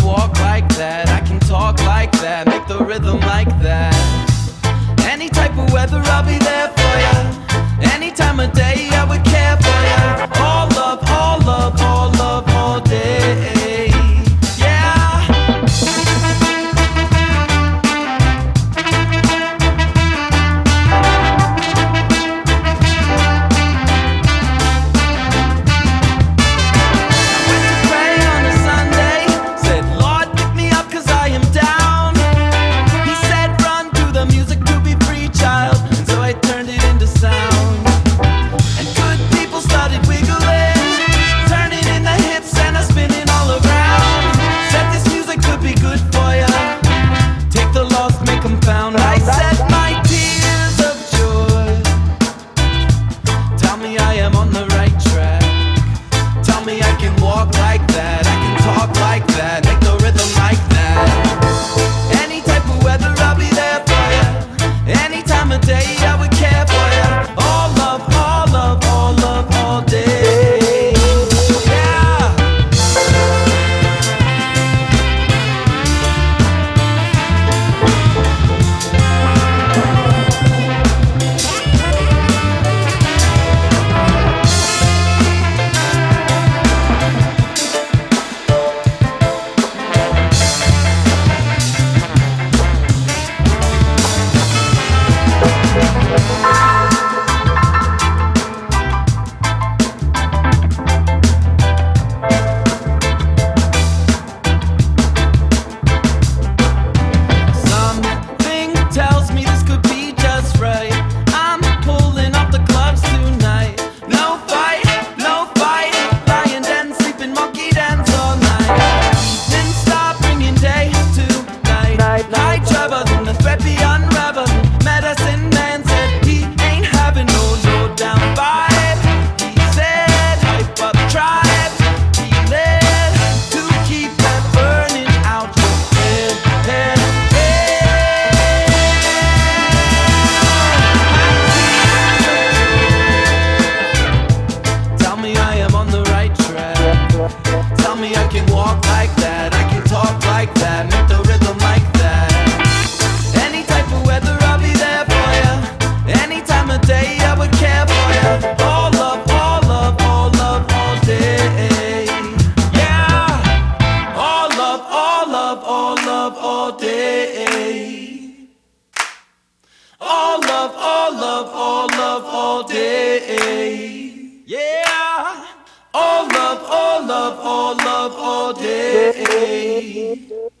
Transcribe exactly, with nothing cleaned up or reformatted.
walk like that, I can talk like that, make the rhythm like that. Any type of weather, I'll be there for ya. Any time of day, I would care for ya. All love, all love, all love, all day. I said my tears of joy, tell me I am on the right track. Tell me I can walk like that, I can talk like that, make the rhythm like that. Any type of weather, I'll be there for ya. Any time of day, I would care for ya. All love, all love, all love, all day. Tell me I can walk like that, I can talk like that, make the rhythm like that. Any type of weather, I'll be there for ya. Any time of day, I would care for ya. All love, all love, all love, all day. Yeah. All love, all love, all love, all day. All love, all love, all love, all day. Yeah. All love, all love, all love, all day.